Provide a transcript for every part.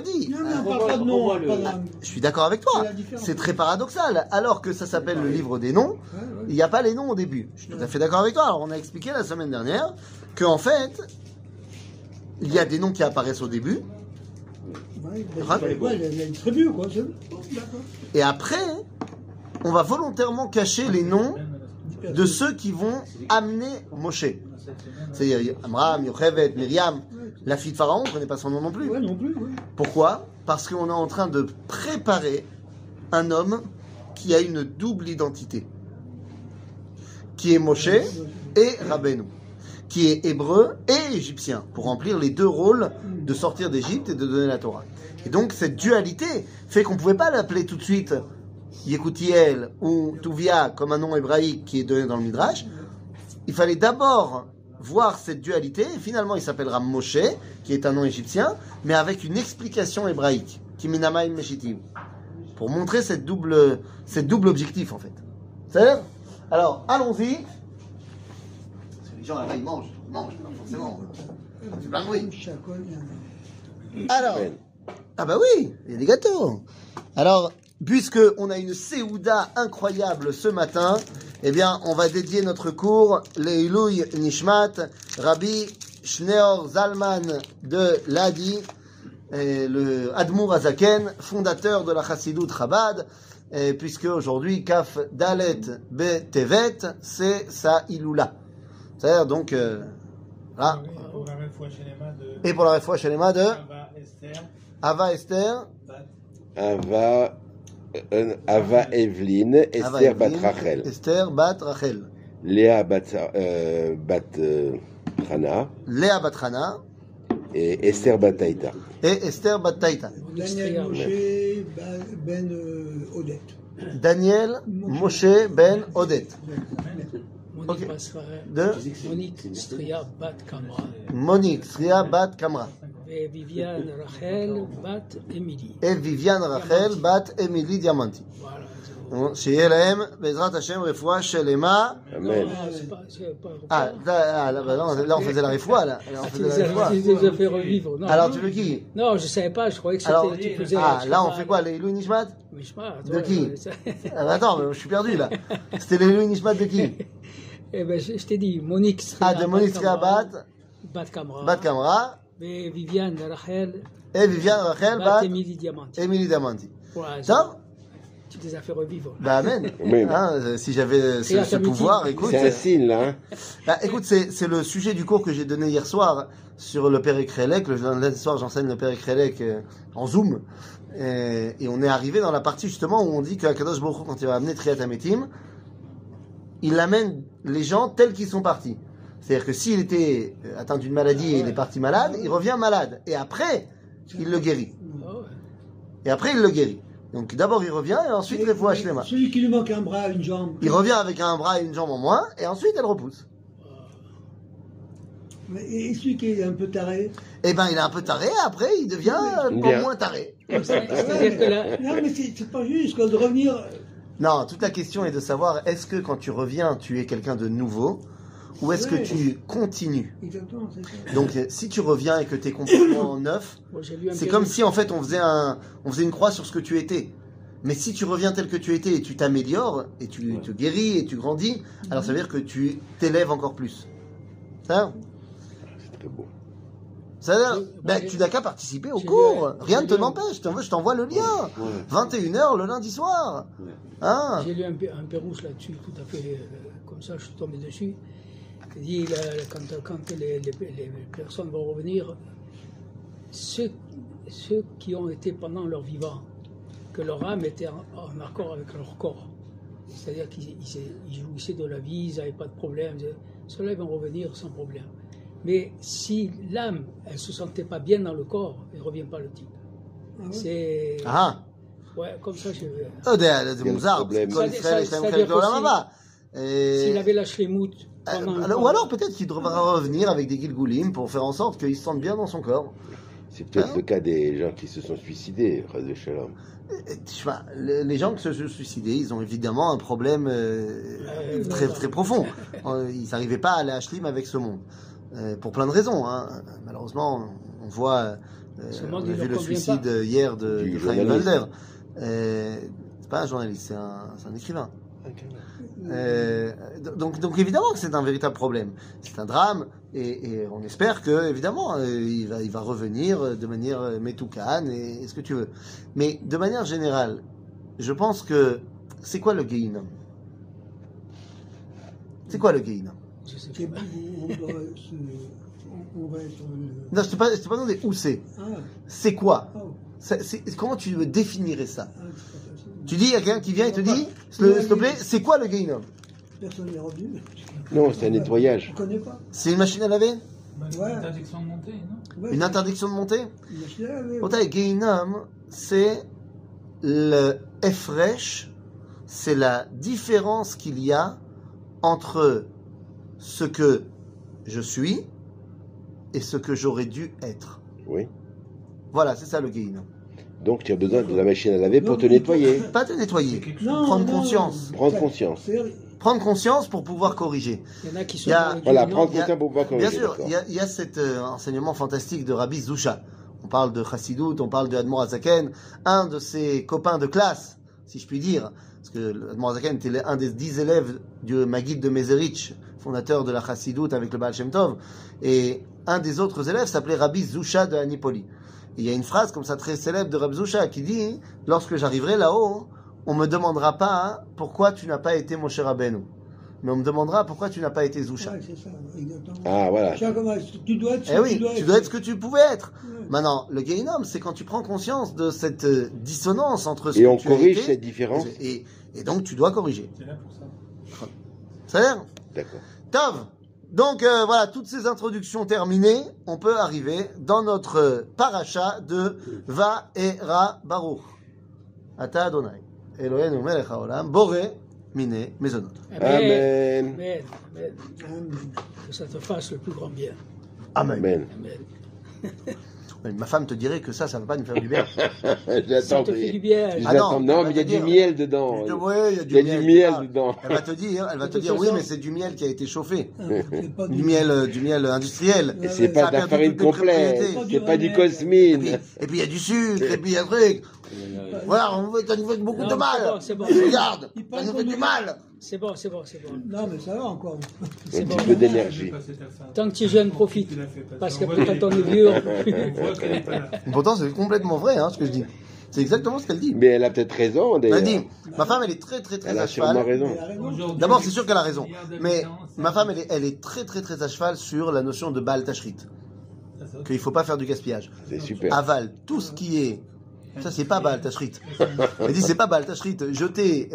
dis. Non, mais on parle pas de nom. Je suis d'accord avec toi. C'est très paradoxal. Alors que ça s'appelle le livre des noms, il n'y a pas les noms au début. Je suis tout à fait d'accord avec toi. Alors on a expliqué la semaine dernière qu'en fait, il y a des noms qui apparaissent au début. La tribu, quoi. Et après, on va volontairement cacher les noms de ceux qui vont amener Moshe. C'est-à-dire Amram, Yochevet, Myriam. La fille de Pharaon, on ne connaît pas son nom non plus. Ouais, non plus. Ouais. Pourquoi? Parce qu'on est en train de préparer un homme qui a une double identité. Qui est Moshe et Rabbeinu. Qui est hébreu et égyptien. Pour remplir les deux rôles de sortir d'Égypte et de donner la Torah. Et donc cette dualité fait qu'on ne pouvait pas l'appeler tout de suite Yekutiel ou Tuvia comme un nom hébraïque qui est donné dans le Midrash. Il fallait d'abord voir cette dualité, et finalement il s'appellera Moshe, qui est un nom égyptien, mais avec une explication hébraïque, Kiminamaim Meshitiv, pour montrer cette double objectif en fait. C'est-à-dire? Alors, allons-y. Parce que les gens là-bas ils mangent pas forcément. C'est plein de bruit. Alors, ah bah oui, il y a des gâteaux. Alors, puisque on a une séouda incroyable ce matin, eh bien, on va dédier notre cours Leilouy Nishmat, Rabbi Shneor Zalman de Ladi, le Admour Azaken, fondateur de la Chassidut Chabad, puisque aujourd'hui, Kaf Dalet Be Tevet, c'est sa Iloula. C'est-à-dire donc, là. Et pour la Refoua Shelema de Ava Esther. Ava Evelyn, Esther Bat Rachel. Esther Bat Rachel. Léa Bat Chana. Léa Bat Chana. Et Esther Bat Taïta. Et Esther Bat Taïta. Daniel Moshe Ben Odette. Daniel Moshe Ben Odette. Monique Stria Bat Kamra. Monique Stria Bat Kamra. Et Viviane Rachel Bat Emily. Et Viviane Rachel Bat Emily Diamanti. Voilà. שיהיה להם, בעזרת השם, רפואה שלמה. Amen. Là on faisait la refoua, là. Tu les as fait revivre. Non, alors tu veux qui? Non, je ne savais pas, je croyais que alors, c'était... Tu faisais là on fait quoi, les Louis Nishmat? De qui? Attends, je suis perdu là. C'était les Louis Nishmat de qui? Eh ben, je t'ai dit, Monique Stria de Monique Stria Bat Kamra. Bat Kamra. Et Viviane Rachel. Et Viviane Rachel Bat Emily Diamanti. Emily Diamanti. Voilà, tu les as fait revivre. Bah amen. Oui. Hein, si j'avais ce pouvoir, écoute. C'est un signe là. Hein. Bah, écoute, c'est le sujet du cours que j'ai donné hier soir sur le Père Ekrelek. Le lundi soir, j'enseigne le Père Ekrelek en Zoom. Et on est arrivé dans la partie justement où on dit qu'Akadosh Baruch Hu, quand il va amener Triat Hametim, il amène les gens tels qu'ils sont partis. C'est-à-dire que s'il était atteint d'une maladie et il est parti malade, il revient malade. Et après, il le guérit. Et après, il le guérit. Donc d'abord, il revient et ensuite, il faut acheter les mains. Celui qui lui manque un bras, une jambe. Il revient avec un bras et une jambe en moins et ensuite, elle repousse. Et celui qui est un peu taré? Eh ben, il est un peu taré, après, il devient moins taré. C'est-à-dire que là... Non, mais c'est pas juste, de revenir... Non, toute la question est de savoir, est-ce que quand tu reviens, tu es quelqu'un de nouveau ou est-ce que tu continues? Exactement, c'est ça. Donc, si tu reviens et que tu es complètement neuf, c'est comme si, en fait, on faisait une croix sur ce que tu étais. Mais si tu reviens tel que tu étais et tu t'améliores, et tu te guéris et tu grandis, alors ça veut dire que tu t'élèves encore plus. Ça? C'est très beau. Ça veut dire, tu n'as qu'à participer au cours. Rien ne te n'empêche. Je t'envoie le lien. 21h le lundi soir. Hein? J'ai lu un pérousse là-dessus, tout à fait comme ça, je suis tombé dessus. Il dit, quand les personnes vont revenir, ceux qui ont été pendant leur vivant, que leur âme était en accord avec leur corps, c'est-à-dire qu'ils jouissaient de la vie, ils n'avaient pas de problème, ceux-là ils vont revenir sans problème. Mais si l'âme, elle ne se sentait pas bien dans le corps, elle ne revient pas le type. C'est... Ah. Ouais, comme ça, je... זה מוזר, כל ישראל יש להם חלק לעולם הבא. S'il avait la shlemout... Ou alors peut-être qu'il devra revenir avec des gilgoulim pour faire en sorte qu'il se sente bien dans son corps. C'est peut-être le cas des gens qui se sont suicidés, Ras de Shalom. Les gens qui se sont suicidés, ils ont évidemment un problème très, très profond. Ils n'arrivaient pas à aller à Shlim avec ce monde. Pour plein de raisons. Hein. Malheureusement, On voit, Seulement, on a il vu leur le convient suicide pas. hier de Du Chaim journaliste. Walder. C'est pas un journaliste, c'est un écrivain. Donc évidemment que c'est un véritable problème. C'est un drame et on espère que évidemment il va revenir de manière métoukane et ce que tu veux. Mais de manière générale, je pense que c'est quoi le Gehinnom? C'est quoi le Gehinnom? Je sais C'est pas. où on va être. Non, je t'ai pas demandé où c'est. Ah, C'est quoi? oh, Comment tu me définirais ça? ah, c'est pas facile. Tu dis, il y a quelqu'un qui vient et te dit, s'il te plaît, c'est quoi le Gehinnom? Personne n'est revenu. Non, c'est un nettoyage. Je ne connais pas. C'est une machine à laver? Ouais. Une interdiction de monter, non? Ouais, Une interdiction de monter? une machine à laver. Pourtant, le Gehinnom, c'est le Efresh, c'est la différence qu'il y a entre ce que je suis et ce que j'aurais dû être. Oui. Voilà, c'est ça le Gehinnom. Donc tu as besoin de la machine à laver pour Non, te nettoyer. Pas te nettoyer, C'est quelque chose. Non, prendre non, conscience. Prendre conscience. C'est- prendre conscience pour pouvoir corriger. Il y en a qui sont Il y a- dans le Voilà, Guénon. prendre il y a- conscience pour pouvoir corriger. Bien sûr, d'accord. il y a cet enseignement fantastique de Rabbi Zusha. On parle de Chassidut, on parle de Admor Hazaken, un de ses copains de classe, si je puis dire, parce que Admor Hazaken était un des 10 élèves du Maguid de Mezerich, fondateur de la Chassidut avec le Baal Shem Tov, et un des autres élèves s'appelait Rabbi Zusha de Anipoli. Et il y a une phrase comme ça très célèbre de Rabbi Zusha qui dit « Lorsque j'arriverai là-haut, on me demandera pas pourquoi tu n'as pas été Moshe Rabbeinu, mais on me demandera pourquoi tu n'as pas été Zusha. » Ouais, c'est ça, exactement. Ah, voilà. Tiens, comment tu dois être ce Eh que oui, tu dois être ce que tu pouvais être. Ouais. Maintenant, le Gehinnom, c'est quand tu prends conscience de cette dissonance entre ce Et que on tu as corrige été, cette différence. et donc tu dois corriger. C'est là pour ça. Ça a l'air D'accord. Tov. Donc voilà, toutes ces introductions terminées, on peut arriver dans notre paracha de Va'era Baruch. Ata Adonai, Eloheinu melech haolam, Boré mine mezonot. Amen. Amen. Amen. Que ça te fasse le plus grand bien. Amen. Amen. Amen. Ma femme te dirait que ça va pas nous faire du bien. Ça J'attends. te fait du bien. Ah J'attends. non, Non, elle mais il y a va te du dire- miel dedans. Oui, il y a Il y a du miel Ah, dedans. Elle va te dire, oui, mais c'est du miel qui a été chauffé. C'est pas Du miel industriel. Et c'est pas Ça de a la perdu farine toutes les complète. propriétés. C'est pas du Et Et puis cosmine. il y a du sucre, et puis il y a un truc. Voilà, ça nous fait beaucoup Non, de mal. c'est bon. Regarde, Il ça parle nous fait comme du du- mal. C'est bon, c'est bon. Non, mais ça va encore. Un C'est bon. petit peu d'énergie. Tant que tu es jeune, profite. Tu l'as fait passer. Parce que On voit quand qu'elle on est est pas vieux, là. on peut plus. On voit qu'elle n'est pas là. Pourtant, c'est complètement vrai, ce que je dis. C'est exactement ce qu'elle dit. Mais elle a peut-être raison, Elle d'ailleurs. dit, ma femme, elle est très Elle à a sûrement cheval. raison. Elle a raison. Aujourd'hui, D'abord, c'est sûr qu'elle a raison. milliards Mais d'habitants, ça- ma femme, elle est très à cheval sur la notion de Baal Tashrit. ça, ça- Qu'il ne faut pas faire du gaspillage. C'est super. Aval, tout ce qui est. Ça, c'est pas Baal Tashrit. Elle dit, c'est pas Baal Tashrit. Jeter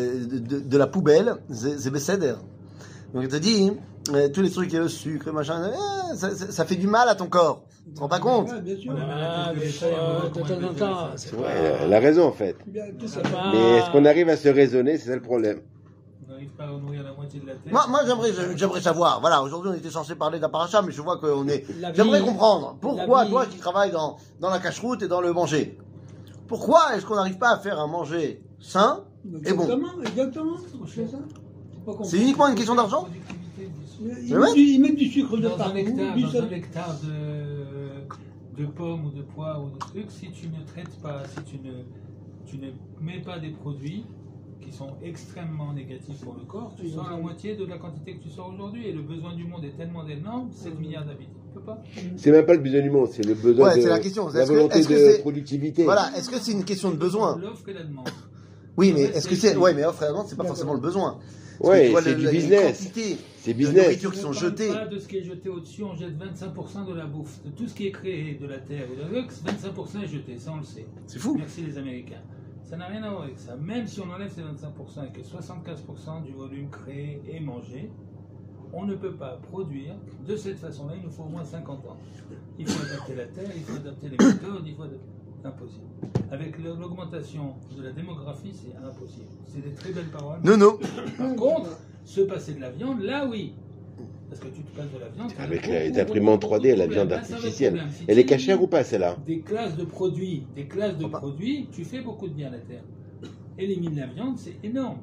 de la poubelle, c'est Besséder. Donc elle te dit, tous les trucs et le sucre, machin, ça fait du mal à ton corps. Tu te rends pas compte? Ouais, bien sûr. Ah, mais ça, de temps en temps, c'est Ouais, pas. elle a raison, en fait. Bien, tout ça. C'est pas. Mais est-ce qu'on arrive à se raisonner? C'est ça le problème. On n'arrive pas à nourrir la moitié de la terre. Moi j'aimerais savoir. Voilà, aujourd'hui, on était censé parler d'un paracha, mais je vois qu'on est. La vie- J'aimerais comprendre. Pourquoi, la vie- toi qui travailles dans la cache-route et dans le manger, pourquoi est-ce qu'on n'arrive pas à faire un manger sain et bon? Exactement. C'est ça. Pas compris. C'est uniquement une question d'argent? Productivité du sucre. Ils C'est mettent vrai ils mettent du sucre de Dans un partout. hectare, du dans sel. un hectare de pommes ou de pois ou de trucs, si tu ne traites pas, si tu ne mets pas des produits qui sont extrêmement négatifs pour le corps, tu sors la moitié de la quantité que tu sors aujourd'hui. Et le besoin du monde est tellement énorme, 7 milliards d'habitants. Tu peux pas. C'est même pas le besoin du monde, c'est le besoin Ouais, de c'est la question. la Est-ce que- volonté est-ce que de c'est- productivité. Voilà, est-ce que c'est une question de besoin? L'offre et la demande. Oui, mais est-ce que c'est. Ouais, mais offre et demande, c'est pas forcément le besoin. Parce que Ouais, tu vois c'est du les business. quantités C'est de business. nourriture qui sont On ne jetées. parle pas de ce qui est jeté au-dessus, on jette 25% de la bouffe. De tout ce qui est créé de la terre ou de la 25% est jeté, ça on le sait. C'est fou. Merci les Américains. Ça n'a rien à voir avec ça. Même si on enlève ces 25% et que 75% du volume créé est mangé, on ne peut pas produire de cette façon-là, il nous faut au moins 50 ans. Il faut adapter la terre, il faut adapter les méthodes, il faut adapter... Impossible. Avec l'augmentation de la démographie, c'est impossible. C'est des très belles paroles. Non. Par contre, se passer de la viande, là oui. Parce que tu te passes de la viande. Avec beaucoup, les beaucoup, imprimantes beaucoup 3D et de la problèmes. viande Là, ça va être artificielle. problème. Si Elle tu est cachère élimines ou pas, celle-là? des classes de produits, tu fais beaucoup de bien à la terre. Élimine la viande, c'est énorme.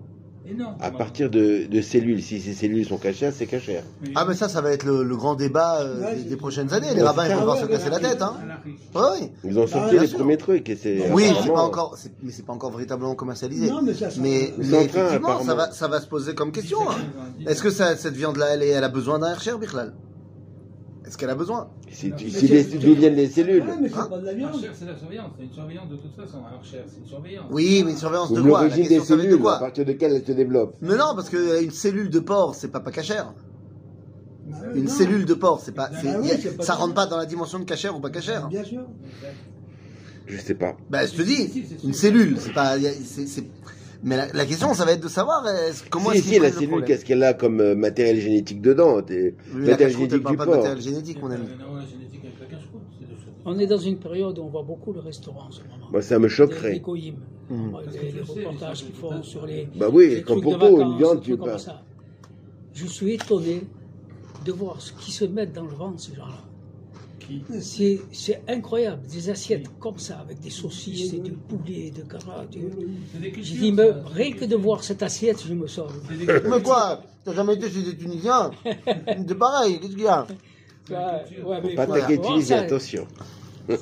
énorme. À partir de cellules, si ces cellules sont cachères, c'est cachère. Ah, mais ça va être le grand débat des prochaines années. Les rabbins, ils vont devoir se casser la tête. Hein. Oui. Ils ont sorti bien les sûr. premiers trucs et c'est. Oui, apparemment- mais c'est pas encore véritablement commercialisé. Non, mais ça, Mais Ils sont en train, effectivement, apparemment. ça va se poser comme question. Hein. Est-ce que cette viande-là, elle a besoin d'un Hersher, Bichlal? Est-ce qu'elle a besoin? D'où viennent les cellules? Ouais, mais c'est Hein pas de la viande. Archer, c'est la surveillance. C'est une surveillance de toute façon. Archer, c'est une surveillance. Oui, mais une surveillance de Ou quoi? La l'origine des question, ça va être de cellules, à quoi? partir de quelle elles se développent. Mais non, parce qu'une cellule de porc, c'est pas cachère. Une Non. cellule de porc, c'est pas, Ah oui, c'est pas ça de- rentre pas dans la dimension de cachère ou pas cachère. Bien sûr. Je sais pas. Bah, je te dis, Si, c'est sûr. une cellule, c'est pas, mais la question, ça va être de savoir comment Si, est-ce si, qu'ils la prennent le cellule, problème. qu'est-ce qu'elle a comme matériel génétique dedans? Oui, la Matériel cache-croûte, elle génétique parle du pas de porc. matériel génétique, mon ami. Non, la génétique avec la cache-croûte, c'est deux choses. On est dans une période où on voit beaucoup le restaurant en ce moment. Moi, ça me Les choquerait. goyim. Mhm. Les reportages qu'ils font sur les. Bah oui, les comme trucs pour de toi, une vacances, viande, des tu trucs veux comme pas. ça. Je suis étonné de voir ce qu'ils se mettent dans le ventre, ces gens-là. Qui C'est incroyable, des assiettes comme ça, avec des saucisses et du poulet, de carottes. C'est des Je cultures, dis, mais ça. rien que de voir cette assiette, je me sors. C'est des cultures. Mais quoi? T'as jamais été chez des Tunisiens? C'est pareil, qu'est-ce qu'il y a? Ouais, Pas faut attaquer voir Tunisie, ça. attention. Oh.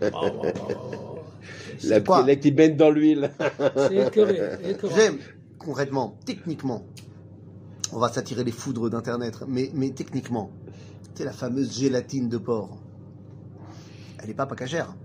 C'est quoi La qui baigne dans l'huile. écœuré, écœurant. J'aime, concrètement, techniquement, on va s'attirer les foudres d'Internet, mais techniquement, tu sais, la fameuse gélatine de porc, elle est pas cachère.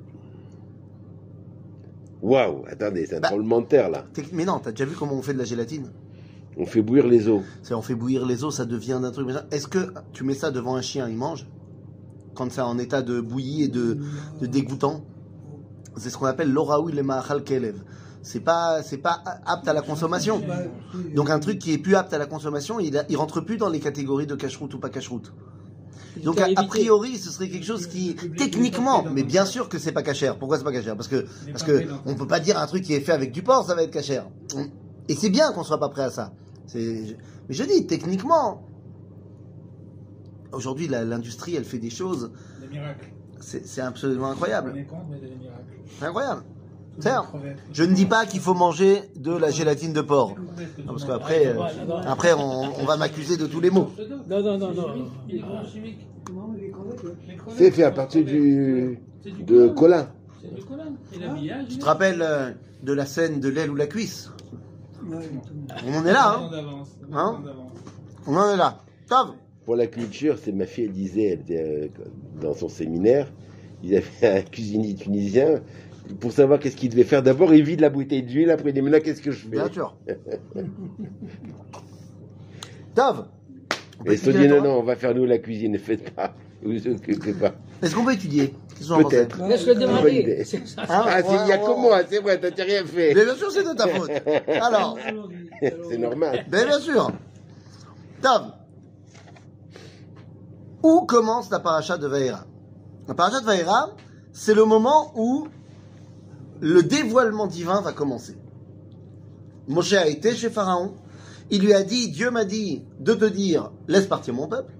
Waouh, attendez, c'est un Bah. tremblement de terre là. Mais non, t'as déjà vu comment on fait de la gélatine? On fait bouillir les os. On fait bouillir les os, ça devient d'un truc. Machin. Est-ce que tu mets ça devant un chien, il mange? Quand c'est en état de bouillie et de dégoûtant? C'est ce qu'on appelle l'oraoui le ma'achal kelev. C'est pas apte à la consommation. Donc un truc qui est plus apte à la consommation, il rentre plus dans les catégories de cacheroute ou pas cacheroute. Donc a priori, ce serait quelque chose qui, techniquement, mais bien sûr que c'est pas cachère. Pourquoi c'est pas cachère? Parce que on peut pas dire un truc qui est fait avec du porc, ça va être cachère. Et c'est bien qu'on soit pas prêt à ça. Mais je dis, techniquement, aujourd'hui, l'industrie, elle fait des choses, Des miracles. c'est absolument incroyable. On est contre, mais des miracles. C'est incroyable. Je ne dis pas qu'il faut manger de la gélatine de porc. Non, parce qu'après, après, on va m'accuser de tous les mots. Non. Les grands chimiques. Comment les crevettes, ouais. Les crevettes, C'est fait à les partir crevettes. C'est du de colin. colin. C'est du colin. Et l'habillage. Tu te rappelles de la scène de l'aile ou la cuisse? Ouais, On en est là, hein? Hein? On en est là. Tov. Pour la culture, c'est ma fille, elle disait, elle était dans son séminaire, ils avaient un cuisinier tunisien. Pour savoir qu'est-ce qu'il devait faire, d'abord il vide la bouteille d'huile, après il dit mais là qu'est-ce que je fais? Bien sûr. Tov. On peut Et ils se sont étudier dit la non, Torah non, on va faire nous la cuisine, ne faites pas. Vous vous occupez pas. Est-ce qu'on peut étudier? Qu'est-ce que vous en pensez? Peut-être. Laisse-le Bonne idée. démarrer. C'est ça. Hein? Ah, il y a que moi, c'est vrai, t'as rien fait. Mais bien sûr, c'est de ta faute. Alors, C'est normal. ben bien sûr. Tov. Où commence la paracha de Vaïra? La paracha de Vaïra, c'est le moment où le dévoilement divin va commencer. Moshe a été chez Pharaon. Il lui a dit, Dieu m'a dit de te dire, laisse partir mon peuple.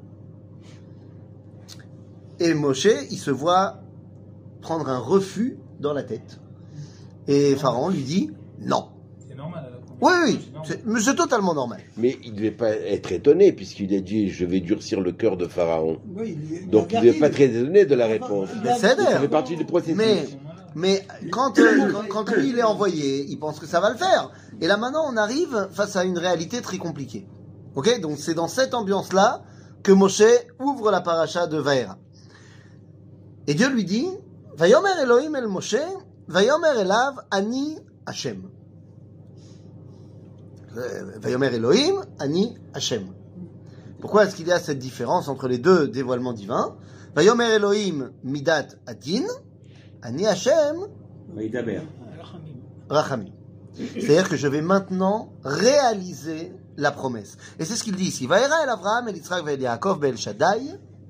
Et Moshe, il se voit prendre un refus dans la tête. Et Pharaon lui dit, non. C'est normal à la première. Oui, mais c'est totalement normal. Mais il ne devait pas être étonné, puisqu'il a dit je vais durcir le cœur de Pharaon. Oui, Donc il ne devait pas être très étonné de la réponse. Mais c'est Ça fait d'air. partie du processus. Mais quand lui il est envoyé, il pense que ça va le faire. Et là maintenant, on arrive face à une réalité très compliquée. Ok? Donc c'est dans cette ambiance-là que Moshe ouvre la paracha de Vaïra. Et Dieu lui dit, Vayomer Elohim el Moshe, Vayomer elav Ani Hashem. Vayomer Elohim, Ani Hashem. Pourquoi est-ce qu'il y a cette différence entre les deux dévoilements divins? Vayomer Elohim Midat Adin, Ani Hashem Rachamim. C'est-à-dire que je vais maintenant réaliser la promesse. Et c'est ce qu'il dit ici. Vaïra el Avraham el Yitzhak ve el Yaakov be'el Shaddai.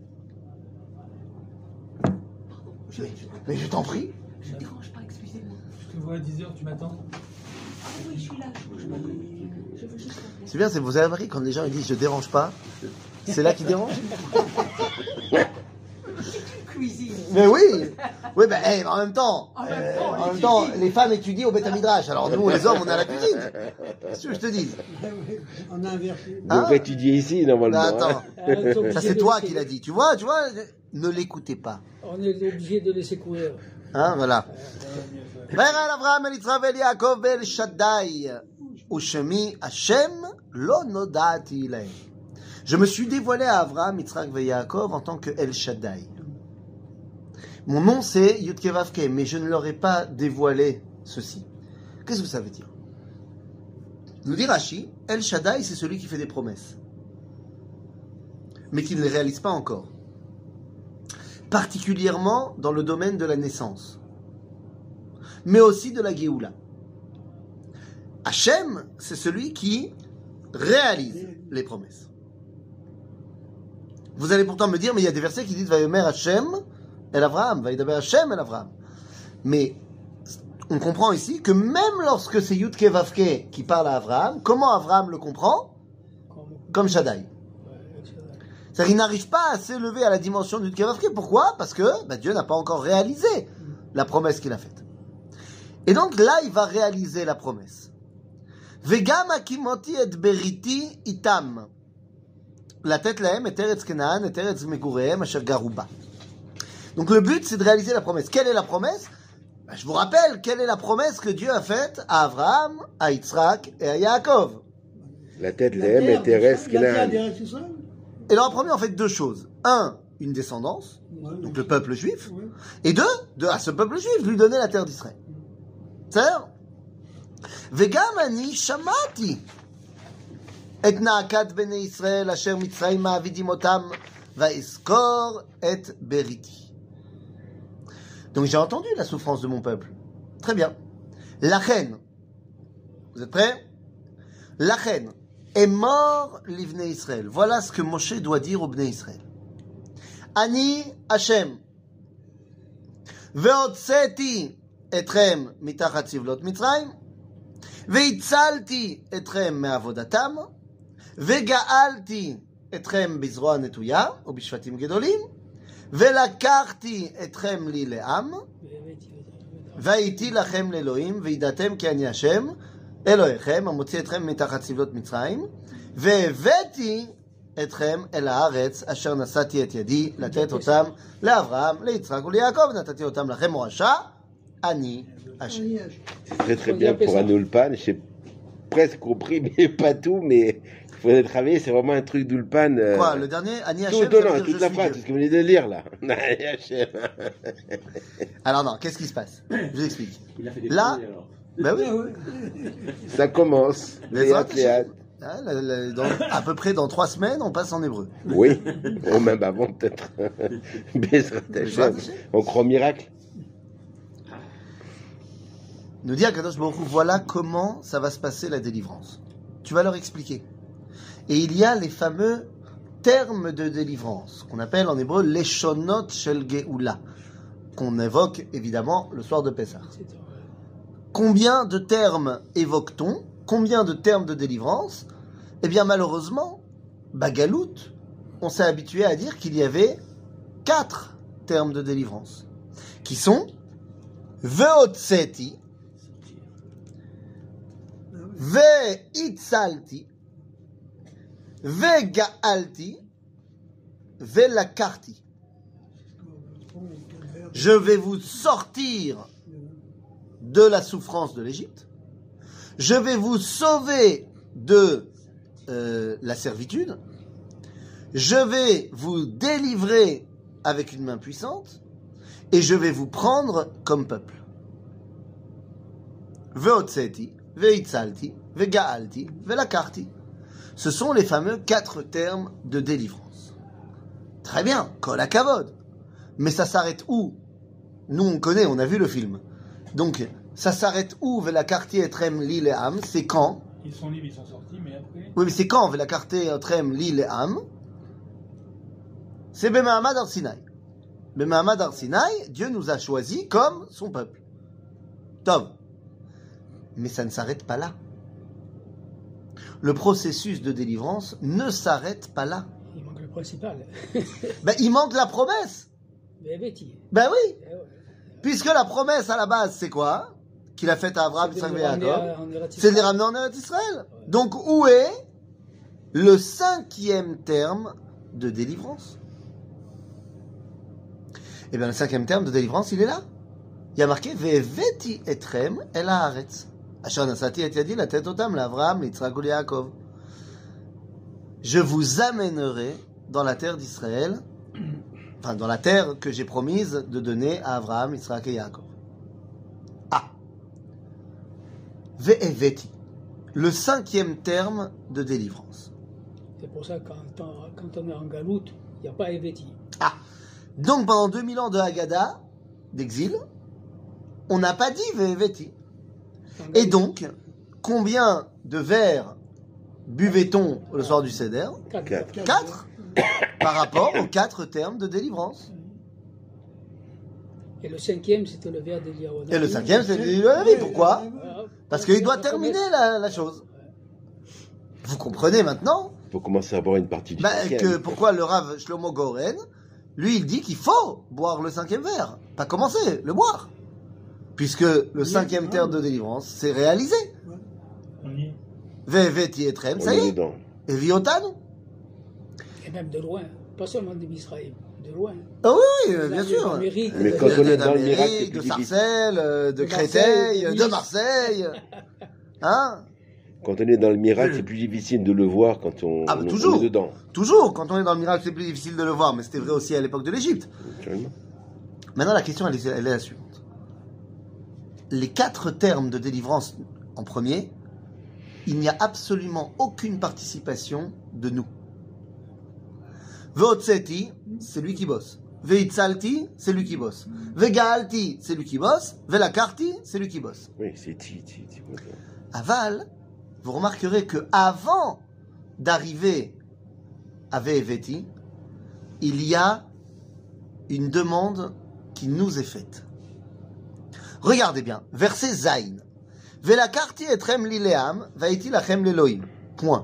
Mais je t'en prie. Je ne dérange pas, excusez-moi. Je te vois à 10h, tu m'attends. Ah oui, je suis là, je bouge pas. Je veux juste rentrer. C'est bien, vous avez remarqué quand les gens ils disent je dérange pas, c'est là qu'ils dérangent. cuisine. Mais oui, oui, ben en même temps, En même temps, en même temps, les femmes étudient au Beth Midrash. Alors nous, les hommes, on est à la cuisine. Qu'est-ce que je te dis? On a inversé. On devrait étudier ici, normalement. Attends, hein. ça c'est toi qui l'as dit. Tu vois, ne l'écoutez pas. On est obligé de laisser courir. Hein, voilà. וירא אברהם אל יצחק ואל יעקב ואל שדי ושמי השם לא נודעתי להם. Je me suis dévoilé à Abraham, Yitzhak et Yaakov en tant que El Shaddai. Mon nom c'est Yudke Vavke, mais je ne leur ai pas dévoilé ceci. Qu'est-ce que ça veut dire? Nous dit Rashi, El Shaddai c'est celui qui fait des promesses, mais qui ne les réalise pas encore. Particulièrement dans le domaine de la naissance, mais aussi de la Géoula. Hachem, c'est celui qui réalise les promesses. Vous allez pourtant me dire, mais il y a des versets qui disent Vayomer Hachem el Avraham, Vayidaber Hachem el Avraham. Mais on comprend ici que même lorsque c'est Yudke Vavke qui parle à Avraham, comment Avraham le comprend? Comme Shaddai. C'est-à-dire, il n'arrive pas à s'élever à la dimension du Yudke Vavke. Pourquoi? Parce que Dieu n'a pas encore réalisé la promesse qu'il a faite. Et donc là, il va réaliser la promesse. Vegam akimoti et beriti itam. La tête lahem et eretz Kenaan et eretz megurehem asher garu ba. Donc le but, c'est de réaliser la promesse. Quelle est la promesse? Je vous rappelle, quelle est la promesse que Dieu a faite à Abraham, à Yitzhak et à Yaakov? La tête, l'aime et Thérèse, Canaan. Et leur a promis en fait deux choses. Un, une descendance, donc le peuple juif. Et deux, à ce peuple juif, lui donner la terre d'Israël. C'est-à-dire, Vegam ani shamati et naakat bnei Israël asher mitzrayim ma'avidim otam va'eskor et beriti. Donc j'ai entendu la souffrance de mon peuple. Très bien. La reine, vous êtes prêts? La reine est mort l'ivnei Israël. Voilà ce que Moshe doit dire au bnei Israël. Ani Hashem ve'otseti אתכם מתחת סבלות מצרים, והצלתי אתכם מעבודתם, וגאלתי אתכם בזרוע נטויה, או בשבטים גדולים, ולקחתי אתכם לי לעם, והייתי לכם לאלוהים, וידעתם כי אני השם, אלוהיכם, המוציא אתכם מתחת סבלות מצרים, והבאתי אתכם אל הארץ, אשר נשאתי את ידי, לתת אותם לאברהם, ליצחק וליעקב, נתתי אותם לכם מורשה, Ani Hachem. Très très bien pour un ulpan. J'ai presque compris, mais pas tout. Mais il faudrait travailler. C'est vraiment un truc d'ulpan. Quoi, le dernier Ani Hachem? Toute la phrase, tout ce que vous venez de lire là. Ani Hachem. Alors non, qu'est-ce qui se passe? Je vous explique. Il a fait des Là, bruits, alors. ben oui. Ça commence. Théâtre. À peu près dans 3 semaines, on passe en hébreu. Oui, ou même avant peut-être. Bezrat Hachem. On croit au miracle. Nous dit Akadosh Baruch Hu, voilà comment ça va se passer la délivrance. Tu vas leur expliquer. Et il y a les fameux termes de délivrance, qu'on appelle en hébreu leshonot shel geoula, qu'on évoque évidemment le soir de Pessah. Combien de termes évoque-t-on? Combien de termes de délivrance? Eh bien malheureusement, Bagalout, on s'est habitué à dire qu'il y avait 4 termes de délivrance, qui sont Veotseti, Ve'itzalti, Vega'alti, Velakarti. Je vais vous sortir de la souffrance de l'Égypte. Je vais vous sauver de la servitude. Je vais vous délivrer avec une main puissante. Et je vais vous prendre comme peuple. Ve'otseti, Ve'itzalti, Vega'alti, Velakarti. Ce sont les fameux 4 termes de délivrance. Très bien, kol hakavod. Mais ça s'arrête où? Nous on connaît, on a vu le film. Donc, ça s'arrête où? Velakarti etrem li le'am, c'est quand? Ils sont libres, ils sont sortis, mais après... Oui, mais c'est quand Velakarti etrem li le'am? C'est Bemahamad Har Sinai. Bemahamad Har Sinai, Dieu nous a choisis comme son peuple. Tov. Mais ça ne s'arrête pas là. Le processus de délivrance ne s'arrête pas là. Il manque le principal. Il manque la promesse. Veveti. Ben oui, Eh ouais. puisque la promesse à la base, c'est quoi? Qu'il a faite à Abraham, C'est Isaac de et les ramener Jacob. en Eretz C'est de les Israël. ramener en Eretz Israël. Donc, où est le 5e terme de délivrance? Eh bien, le 5e terme de délivrance, il est là. Il y a marqué Ve'eveti etrem el haaretz. Asher nasati et yadi latet otam l'Avraham, l'Yitzhak ou l'Yaakov. Je vous amènerai dans la terre d'Israël, enfin dans la terre que j'ai promise de donner à Abraham, Yitzhak et Yaakov. Ah. Ve'eveti. Le 5e terme de délivrance. C'est pour ça que quand on est en galoute, il n'y a pas Eveti. Ah. Donc pendant 2000 ans de Haggadah, d'exil, on n'a pas dit Ve'eveti. Et donc, combien de verres buvait-on le soir du Seder? 4. 4 par rapport aux 4 termes de délivrance. Et le 5e, c'était le verre d'Eliyahu. Et le 5e, c'est le vie. Pourquoi? Parce qu'il doit terminer la chose. Vous comprenez maintenant Il faut commencer à boire une partie du bah, cinquième. que pourquoi le Rav Shlomo Goren, lui, il dit qu'il faut boire le 5e verre. Pas commencer, le boire. Puisque le 5e terme de délivrance, c'est réalisé. On y est. Ve'eveti etrem, On ça y est est. dedans. Et viotanu. Et même de loin, pas seulement de Misraïm, de loin. Ah oui, bien sûr. D'Amérique, Mais de- quand on est dans le d'Amérique, miracle, c'est de plus difficile. Sarcelles, de De Créteil, Marseille, de oui. Marseille. Hein? Quand on est dans le miracle, c'est plus difficile de le voir quand on, Ah, bah, on toujours. est dedans. Toujours, quand on est dans le miracle, c'est plus difficile de le voir, mais c'était vrai aussi à l'époque de l'Égypte. Naturellement. Maintenant, la question, elle est la suivante. Les 4 termes de délivrance en premier, il n'y a absolument aucune participation de nous. Ve'otseti, c'est lui qui bosse. Ve'itzalti, c'est lui qui bosse. Ve'gaalti, c'est lui qui bosse. Ve'lakarti, c'est lui qui bosse. Oui, c'est ti. Aval, vous remarquerez que avant d'arriver à Ve'eveti, il y a une demande qui nous est faite. Regardez bien, verset Zayn. Ve'lakarti etrem lileam, va'iti lachem leloim. Point.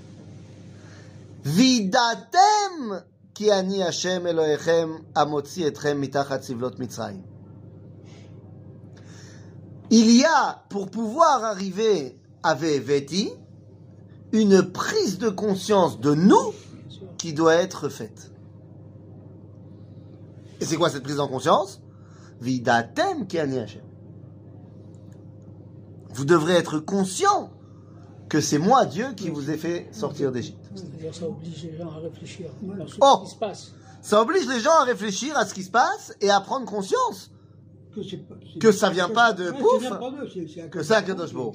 Vidatem ki ani Hashem Elohechem amotzi etrem mitachat sivlot Mitzrayim. Il y a, pour pouvoir arriver à Ve'eveti, une prise de conscience de nous qui doit être faite. Et c'est quoi cette prise de conscience? Vidatem ki ani Hashem. Vous devrez être conscient que c'est moi, Dieu, qui vous ai fait sortir d'Égypte. C'est-à-dire, ça oblige les gens à réfléchir à ce Oh. qui se passe. Ça oblige les gens à réfléchir à ce qui se passe et à prendre conscience c'est que ça vient pas de Ouais, pouf, ça vient pas d'eux, c'est que c'est Akadosh Baruch.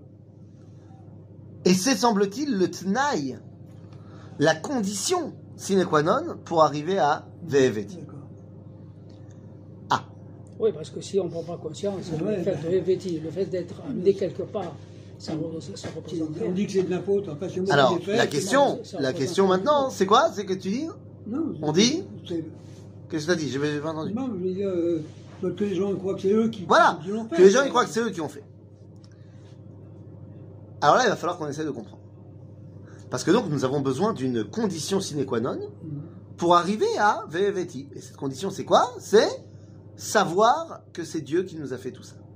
Et c'est, semble-t-il, le tnaï, la condition sine qua non pour arriver à Ve'eveti. D'accord. Oui, parce que si on ne prend pas conscience, Ouais, le fait bah. de Eveti, le fait d'être amené quelque part, ça représente On rien. dit que c'est de la faute. Enfin, c'est moi Alors, qui l'ai fait, la c'est question, ça la représente question rien. maintenant, c'est quoi? C'est que tu dis? moi. Non, On dit c'est- Qu'est-ce que tu as dit? J'ai pas entendu. Non, je veux dire, que les gens croient que c'est eux qui. Voilà, qui l'ont fait. que les gens ils croient que c'est eux qui ont fait. Alors là, il va falloir qu'on essaie de comprendre. Parce que donc, nous avons besoin d'une condition sine qua non pour arriver à Ve'eveti. Et cette condition, c'est quoi? C'est savoir que c'est Dieu qui nous a fait tout ça.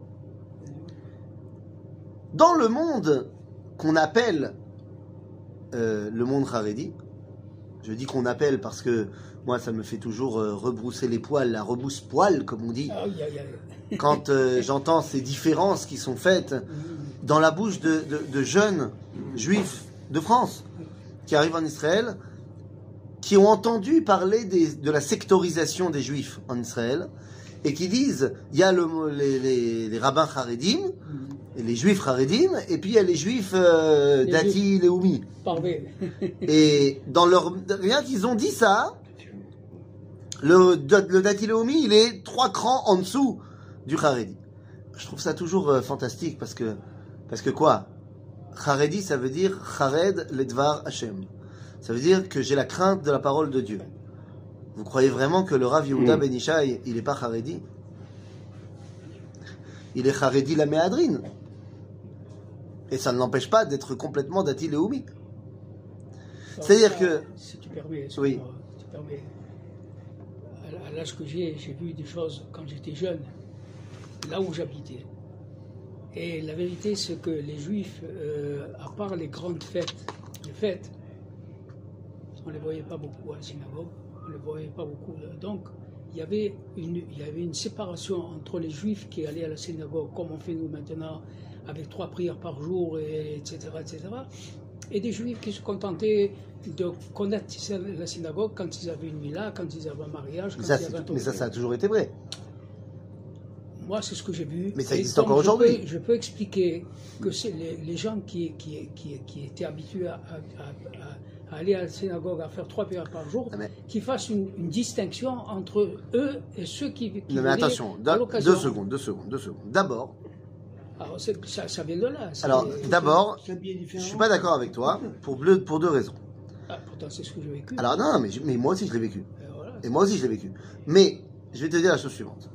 Dans le monde qu'on appelle le monde Haredi, je dis qu'on appelle parce que moi, ça me fait toujours rebrousser les poils, la rebousse-poil, comme on dit. Aïe, aïe, aïe. Quand j'entends ces différences qui sont faites dans la bouche de jeunes juifs de France qui arrivent en Israël, qui ont entendu parler de la sectorisation des juifs en Israël, et qui disent, il y a les rabbins charedim, et les juifs charedim, et puis il y a les juifs dati leoumi. Parvé. Et dans leur... Rien qu'ils ont dit ça, le dati leoumi, il est 3 crans en dessous du Haredi. Je trouve ça toujours fantastique parce que quoi? Haredi, ça veut dire Hared ledvar Hashem. Ça veut dire que j'ai la crainte de la parole de Dieu. Vous croyez vraiment que le Rav Yehuda Ben Ishai, il n'est pas Haredi? Il est Haredi la Méadrine. Et ça ne l'empêche pas d'être complètement Dati Leoumi. C'est-à-dire que... Si tu permets, Oui. tu permets. à l'âge que j'ai vu des choses quand j'étais jeune, là où j'habitais. Et la vérité, c'est que les Juifs, à part les grandes fêtes, les fêtes, on ne les voyait pas beaucoup à la synagogue, on ne les voyait pas beaucoup. Donc, il y avait une séparation entre les Juifs qui allaient à la synagogue, comme on fait nous maintenant, avec 3 prières par jour, etc., et des Juifs qui se contentaient de connaître la synagogue quand ils avaient une mila, quand ils avaient un mariage, quand ils avaient un Mais ça a toujours été vrai. Moi, c'est ce que j'ai vu. Mais ça Et existe donc, encore aujourd'hui. Je peux expliquer que c'est les gens qui étaient habitués à aller à la synagogue, à faire 3 prières par jour, qui fassent une distinction entre eux et ceux qui Non, mais venaient attention, à l'occasion. 2 secondes. D'abord, Alors, ça vient de là. alors, d'abord, C'est bien je différent. suis pas d'accord avec toi pour 2 raisons. Pourtant, c'est ce que j'ai vécu. Alors, non, mais moi aussi je l'ai vécu. Voilà. Et moi aussi je l'ai vécu. Mais, je vais te dire la chose suivante.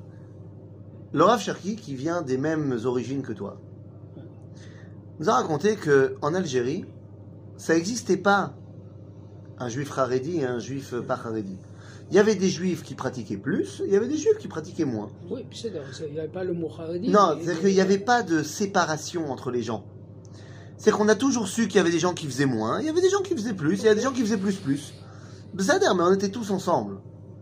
Le Rav Cherki, qui vient des mêmes origines que toi, nous a raconté qu'en Algérie, ça n'existait pas un juif haredi et un juif pas haredi. Il y avait des juifs qui pratiquaient plus, il y avait des juifs qui pratiquaient moins. Oui, puis il n'y avait pas le mot haredi. Non, c'est-à-dire qu'il n'y avait pas de séparation entre les gens. C'est qu'on a toujours su qu'il y avait des gens qui faisaient moins, il y avait des gens qui faisaient plus, il y a des gens qui faisaient plus. C'est-à-dire, mais on était tous ensemble.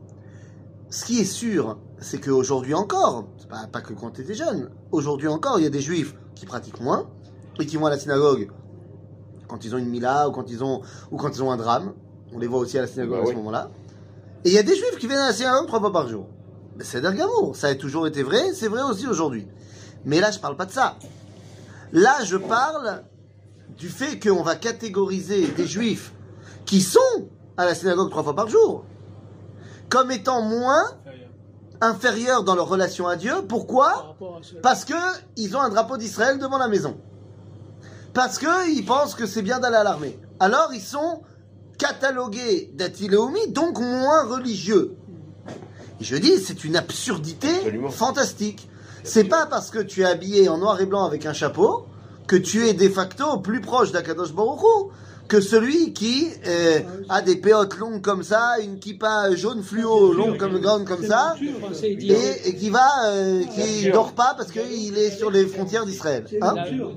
Ce qui est sûr, c'est qu'aujourd'hui encore, c'est pas que quand tu étais jeune, aujourd'hui encore, il y a des juifs qui pratiquent moins et qui vont à la synagogue quand ils ont une mila ou quand ils ont un drame. On les voit aussi à la synagogue à ce moment-là. Et il y a des juifs qui viennent à la synagogue 3 fois par jour. Mais c'est d'Argamour, ça a toujours été vrai, c'est vrai aussi aujourd'hui. Mais là, je parle pas de ça. Là, je parle du fait qu'on va catégoriser des juifs qui sont à la synagogue 3 fois par jour comme étant moins inférieurs dans leur relation à Dieu. Pourquoi ? Parce qu'ils ont un drapeau d'Israël devant la maison. Parce qu'ils pensent que c'est bien d'aller à l'armée. Alors ils sont catalogués d'Atiléoumi, donc moins religieux. Et je dis, c'est une absurdité fantastique. C'est pas parce que tu es habillé en noir et blanc avec un chapeau que tu es de facto plus proche d'Akadosh Baruch Hu que celui qui a des péotes longues comme ça, une kippa jaune fluo longue comme ça, et qui dort pas parce qu'il est sur les frontières d'Israël. Hein?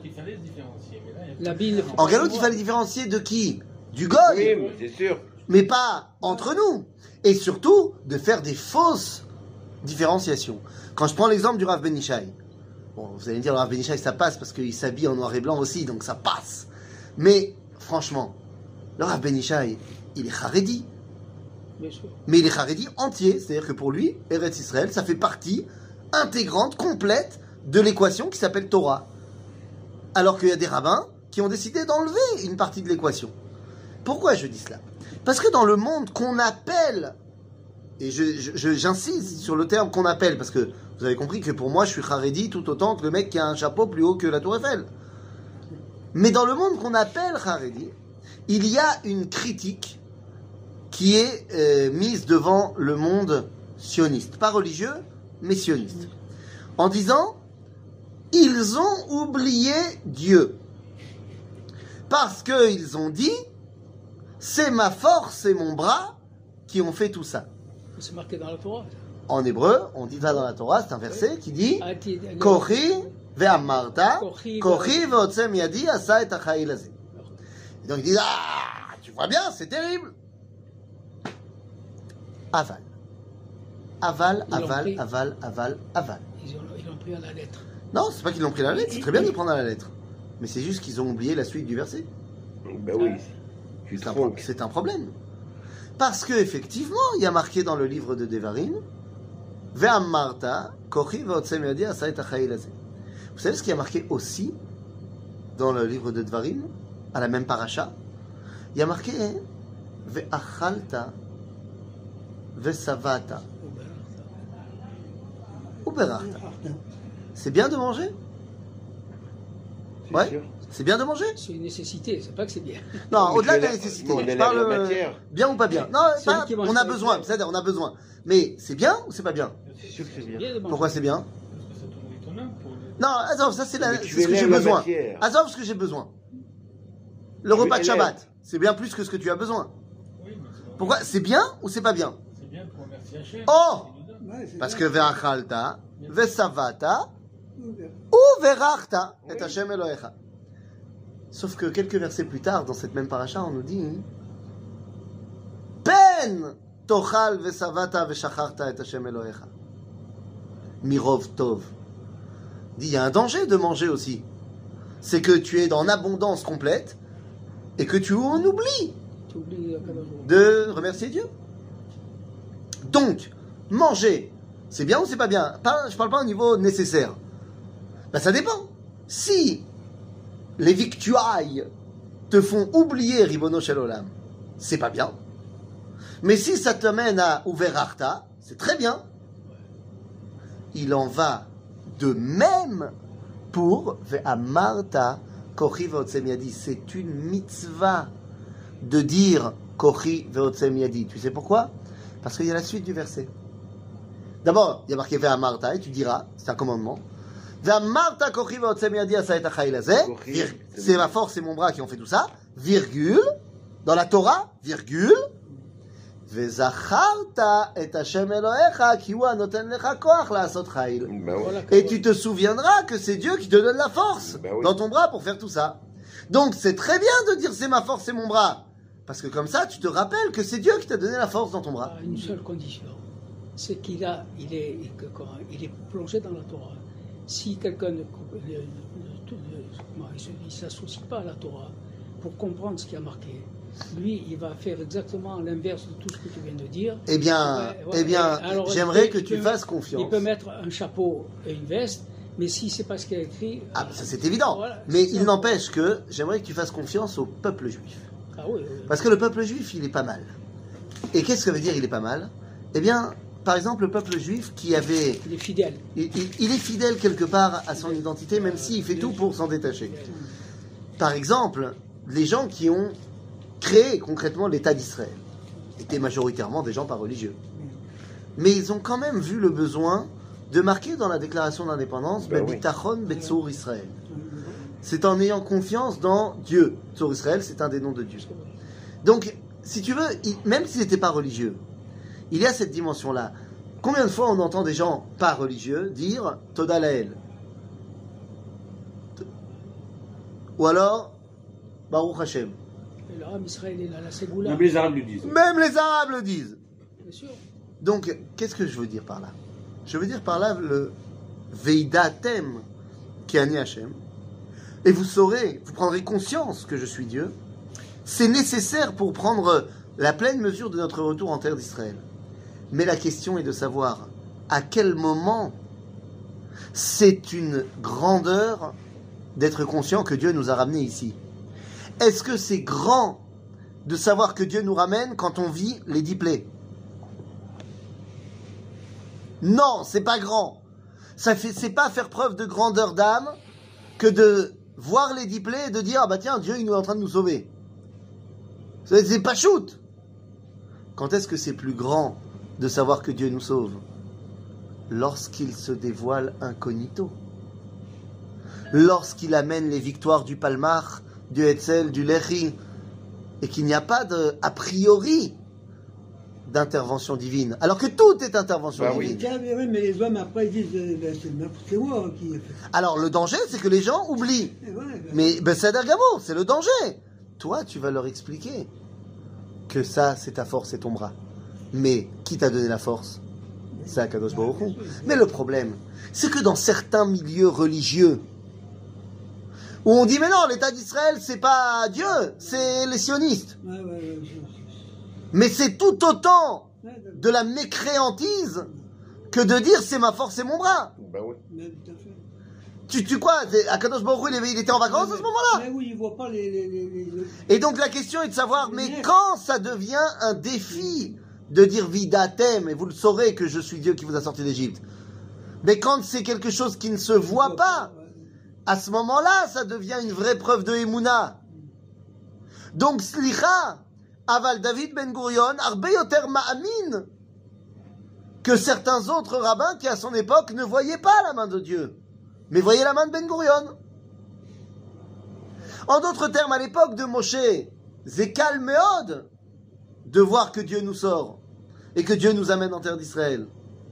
En Galoute, il fallait différencier de qui? Du Goy. Oui, c'est sûr. Mais pas entre nous. Et surtout, de faire des fausses différenciations. Quand je prends l'exemple du Rav Ben Ishai, bon, vous allez me dire, le Rav Ben Ishai, ça passe parce qu'il s'habille en noir et blanc aussi, donc ça passe. Mais, franchement, le Rav Ben Ishai, il est Haredi. Mais il est Haredi entier. C'est-à-dire que pour lui, Eretz Israël, ça fait partie intégrante, complète de l'équation qui s'appelle Torah. Alors qu'il y a des rabbins qui ont décidé d'enlever une partie de l'équation. Pourquoi je dis cela? Parce que dans le monde qu'on appelle, et j'insiste sur le terme qu'on appelle, parce que vous avez compris que pour moi, je suis Haredi tout autant que le mec qui a un chapeau plus haut que la Tour Eiffel. Mais dans le monde qu'on appelle Haredi, il y a une critique qui est mise devant le monde sioniste. Pas religieux, mais sioniste. En disant, ils ont oublié Dieu. Parce qu'ils ont dit, c'est ma force et mon bras qui ont fait tout ça. C'est marqué dans la Torah. En hébreu, on dit ça dans la Torah, c'est un verset qui dit Kochi ve'amarta, Kochi ve'otzem yadi asa et achayil hazeh. Et donc ils disent ah, tu vois bien, c'est terrible. Aval. Aval. Ils l'ont pris à la lettre. Non, c'est pas qu'ils l'ont pris à la lettre, c'est très bien de prendre à la lettre. Mais c'est juste qu'ils ont oublié la suite du verset. Ben oui. C'est un problème. Parce que effectivement, il y a marqué dans le livre de Devarim, Ve'amarta, Kochi ve'otzem yadi asa et achayil hazeh. Vous savez ce qu'il y a marqué aussi dans le livre de Devarim, à la même paracha? Il y a marqué Ve'achalta ve'savata uberachta. C'est bien de manger? Ouais. Sûr. C'est bien de manger? C'est une nécessité, c'est pas que c'est bien. Non, Mais au-delà de je la l'ai- nécessité. on Je élève parle la matière. bien ou pas bien. Non, Celui pas- qui mange on a pas besoin. bien. C'est-à-dire, on a besoin. Mais c'est bien ou c'est pas bien? C'est sûr que c'est bien. Bien de manger. Pourquoi c'est bien? Parce que ça te nourrit ton âme pour le... Non, attends, ça c'est Mais c'est tu ce que j'ai élèves la besoin. matière. Attends, ce que j'ai besoin. Le Tu repas de élèves. Shabbat, c'est bien plus que ce que tu as besoin. Oui, mais c'est Pourquoi? C'est bien ou c'est pas bien? C'est bien pour remercier C'est Hachem. Oh qui nous donne. Ouais, c'est Parce ça. que ve'achalta, ve'savata, Ouvert. ou ve'rachta, et Hashem Elohecha. Sauf que quelques versets plus tard, dans cette même paracha, on nous dit Ben tochal ve'savata ve'shacharta et Hashem Elohecha. Mirov tov. Dit, il y a un danger de manger aussi. C'est que tu es dans abondance complète et que tu en oublies Tu oublies Akadosh Baruch Hu. de remercier Dieu. Donc, manger, c'est bien ou c'est pas bien? Je parle pas au niveau nécessaire. Ben, ça dépend. Si les victuailles te font oublier Ribono Shel Olam, c'est pas bien. Mais si ça te mène à Uverachta, c'est très bien. Il en va de même pour Ve'amarta Kochi Ve'otsem Yadi. C'est une mitzvah de dire Kochi Ve'otsem Yadi. Tu sais pourquoi? Parce qu'il y a la suite du verset. D'abord, il y a marqué Ve'amarta et tu diras, c'est un commandement. Ve'amarta Kochi Ve'otsem Yadi Asa et Achai Lazeh. C'est ma force et mon bras qui ont fait tout ça. Virgule. Dans la Torah, virgule. Ve'zacharta et Hashem Elohecha ki hu hanoten lecha koach la'asot chayil. Ben ouais. Voilà, Et tu te souviendras que c'est Dieu qui te donne la force Ben oui. dans ton bras pour faire tout ça. Donc c'est très bien de dire c'est ma force et mon bras. Parce que comme ça, tu te rappelles que c'est Dieu qui t'a donné la force dans ton bras. à une seule condition, c'est il est plongé dans la Torah. Si quelqu'un ne s'associe pas à la Torah pour comprendre ce qui a marqué, lui, il va faire exactement l'inverse de tout ce que tu viens de dire. Eh bien, Alors, j'aimerais il que peut- tu fasses confiance. Il peut mettre un chapeau et une veste, mais si c'est pas ce qu'il a écrit. Ah, ça c'est évident. Voilà, Mais c'est il ça. n'empêche que j'aimerais que tu fasses confiance au peuple juif. Ah oui, oui. Parce que le peuple juif, il est pas mal. Et qu'est-ce que ça veut dire il est pas mal? Eh bien, par exemple, le peuple juif qui avait... Il est fidèle. Il est fidèle quelque part à son identité, même s'il fait tout pour s'en détacher. Par exemple, les gens qui ont créé concrètement l'État d'Israël étaient majoritairement des gens pas religieux. Mais ils ont quand même vu le besoin de marquer dans la déclaration d'indépendance Ben oui. Bitachon Betsour Israël. C'est en ayant confiance dans Dieu. Tsur Israël, c'est un des noms de Dieu. Donc, si tu veux, même s'ils n'étaient pas religieux, il y a cette dimension-là. Combien de fois on entend des gens pas religieux dire Toda Lael? Ou alors Baruch Hashem. Et le Ram Israël, il a la Ségoula. Même les Arabes le disent. Même les Arabes le disent. Bien sûr. Donc, qu'est-ce que je veux dire par là? Je veux dire par là le Veidatem qui ani Hashem. Et vous saurez, vous prendrez conscience que je suis Dieu. C'est nécessaire pour prendre la pleine mesure de notre retour en terre d'Israël. Mais la question est de savoir à quel moment c'est une grandeur d'être conscient que Dieu nous a ramenés ici. Est-ce que c'est grand de savoir que Dieu nous ramène quand on vit les 10 plaies? Non, c'est pas grand. C'est pas faire preuve de grandeur d'âme que de voir les 10 plaies et de dire ah bah tiens, Dieu il est en train de nous sauver. C'est pas shoot. Quand est-ce que c'est plus grand de savoir que Dieu nous sauve? Lorsqu'il se dévoile incognito. Lorsqu'il amène les victoires du Palmar, du Hetzel, du Lechi, et qu'il n'y a pas de a priori d'intervention divine, alors que tout est intervention Bah oui. divine. Oui, mais les hommes après ils disent c'est moi qui. Alors le danger, c'est que les gens oublient. Et ouais, ben, Mais ben, c'est Dargamo, c'est le danger. Toi, tu vas leur expliquer que ça, c'est ta force et ton bras. Mais qui t'a donné la force? C'est Akadosh Baruch Hu. Mais le problème, c'est que dans certains milieux religieux, où on dit mais non, l'État d'Israël, c'est pas Dieu, c'est les sionistes. ouais, Mais c'est tout autant ouais, de la mécréantise que de dire c'est ma force et mon bras. Ben ouais. mais tout à fait. Tu quoi? Akadosh Baruch Hu, il était en vacances à ce moment-là? Mais oui, ils voient pas les... Et donc la question est de savoir, mais quand ça devient un défi de dire vidatem, et vous le saurez que je suis Dieu qui vous a sorti d'Égypte, mais quand c'est quelque chose qui ne se voit pas, à ce moment-là, ça devient une vraie preuve de Emouna. Donc slicha, aval David Ben Gurion, arbe yoter ma'amin, que certains autres rabbins qui à son époque ne voyaient pas la main de Dieu, mais voyaient la main de Ben Gurion. En d'autres termes, à l'époque de Moshe, c'est calme méode de voir que Dieu nous sort. et que Dieu nous amène en terre d'Israël.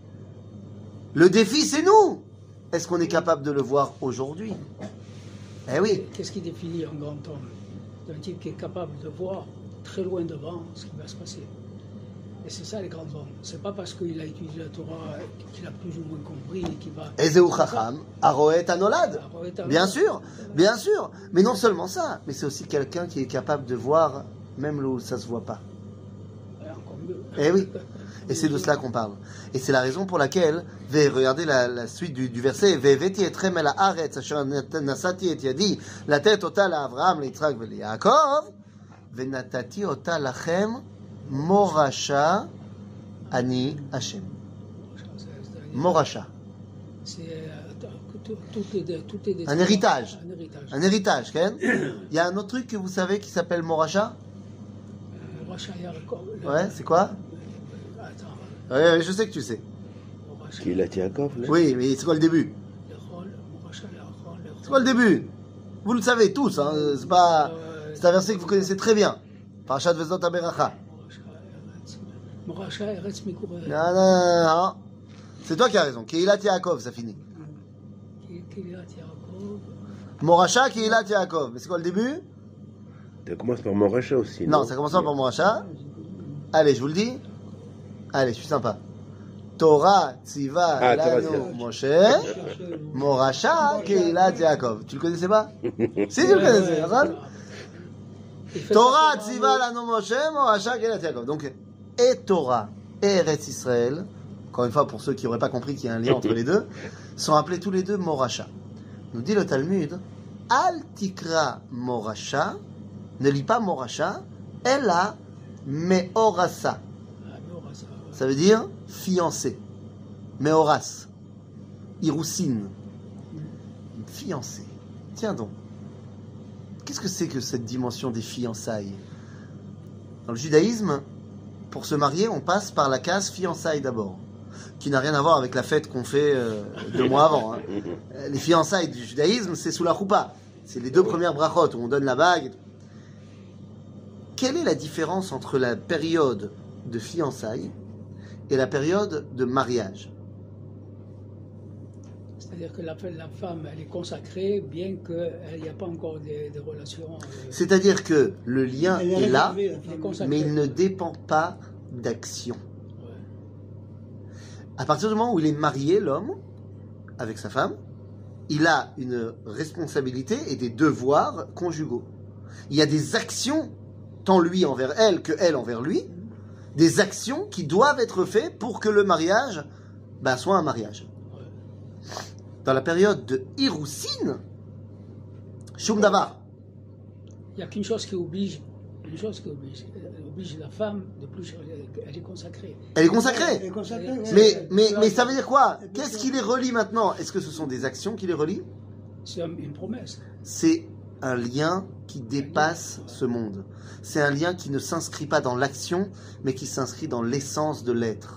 Le défi, c'est nous. Est-ce qu'on est capable de le voir aujourd'hui? Eh oui. Qu'est-ce qui définit un grand homme? Un type qui est capable de voir très loin devant ce qui va se passer. Et c'est ça les grands hommes. C'est pas parce qu'il a étudié la Torah qu'il a plus ou moins compris qu'il va. Ezeu Chacham, Aroet Anolad. Bien sûr, bien sûr. Mais non seulement ça, mais c'est aussi quelqu'un qui est capable de voir même là où ça se voit pas. Encore mieux. Eh oui. Et c'est de cela qu'on parle. Et c'est la raison pour laquelle, regardez la suite du verset, Ve'eveti etrem el haaretz asher nasati et yadi, latet ota laAvraham, liYitzhak veLyaakov, ve'natati ota lachem morasha ani Hashem. Morasha. C'est tout est Un héritage. Un héritage. Un héritage, Ken. Il y a un autre truc que vous savez qui s'appelle Morasha? Morasha Yaakov. Ouais, c'est quoi? Attends. Ouais, je sais que tu sais. Qui est la Yaakov, là? Oui, mais c'est quoi le début? C'est quoi le début? Vous le savez tous, hein. C'est un verset que vous connaissez très bien. Parashat Vezot HaBeracha. Morasha Eretz Mikureh. Non. C'est toi qui as raison. Keilat Yaakov, ça finit. Keilat Yaakov. Morasha, Keilat Yaakov. Mais c'est quoi le début? Ça commence par Morasha aussi. Non, ça commence pas par Morasha. Allez, je vous le dis. Allez, je suis sympa. Torah, Tziva, Lano, Moshe, Morasha, Keilat Yaakov. Tu le connaissais pas? Si, tu le connaissais, Hassan. Torah, Tziva, Lano, Moshe, Morasha, Keilat Yaakov. Donc, et Torah et Eretz Israël, encore une fois pour ceux qui n'auraient pas compris qu'il y a un lien entre les deux, sont appelés tous les deux Morasha. Nous dit le Talmud, Al Tikra Morasha, ne lis pas Morasha, Ella Meorasa. Ça veut dire fiancé. Meoras. Iroussine. Fiancé. Tiens donc. Qu'est-ce que c'est que cette dimension des fiançailles? Dans le judaïsme, pour se marier, on passe par la case fiançailles d'abord, qui n'a rien à voir avec la fête qu'on fait 2 mois avant. Hein. Les fiançailles du judaïsme, c'est sous la choupa. C'est les 2 premières brachot où on donne la bague. Quelle est la différence entre la période de fiançailles et la période de mariage? C'est-à-dire que la femme, elle est consacrée, bien qu'il n'y a pas encore des relations. C'est-à-dire que le lien est là, consacrée. mais il ne dépend pas d'action. À partir du moment où il est marié, l'homme, avec sa femme, il a une responsabilité et des devoirs conjugaux. Il y a des actions, tant lui envers elle que elle envers lui, des actions qui doivent être faites pour que le mariage soit un mariage. Dans la période de Hiroussine, Shum Davar. Il n'y a qu'une chose qui oblige, elle oblige la femme de plus, elle est consacrée. Elle est consacrée. Elle est consacrée, ouais. Mais ça veut dire quoi? Qu'est-ce qui les relie maintenant? Est-ce que ce sont des actions qui les relient? C'est une promesse. C'est un lien qui dépasse ce monde. C'est un lien qui ne s'inscrit pas dans l'action, mais qui s'inscrit dans l'essence de l'être.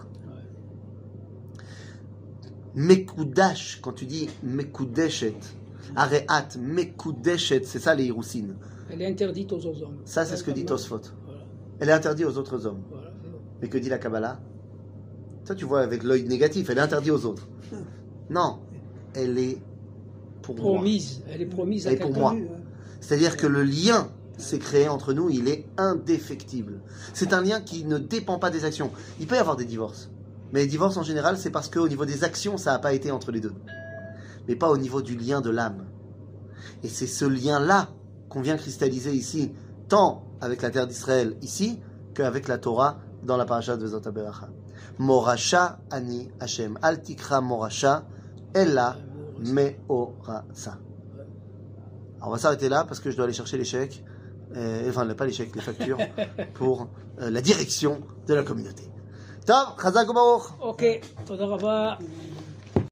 Mekoudash, quand tu dis Mekoudeshet, Areat, Mekoudeshet, c'est ça les Hiroussines. Elle est interdite aux autres hommes. Ça, c'est ce que dit Tosfot. Voilà. Elle est interdite aux autres hommes. Voilà. Mais que dit la Kabbalah? Ça, tu vois avec l'œil négatif, elle est interdite aux autres. Non, elle est pour promise. moi. Elle est promise Elle à est pour quelqu'un. moi. C'est-à-dire que le lien s'est créé entre nous, il est indéfectible. C'est un lien qui ne dépend pas des actions. Il peut y avoir des divorces. Mais les divorces en général, c'est parce qu'au niveau des actions, ça n'a pas été entre les deux. Mais pas au niveau du lien de l'âme. Et c'est ce lien-là qu'on vient cristalliser ici, tant avec la terre d'Israël ici, qu'avec la Torah dans la parasha de Vezot HaBeracha. Morasha ani Hashem. Al tikra morasha, ella meorasa. Alors on va s'arrêter là parce que je dois aller chercher les chèques, enfin pas les chèques, les factures, pour la direction de la communauté. טוב, חזק וברוך. אוקיי, תודה רבה.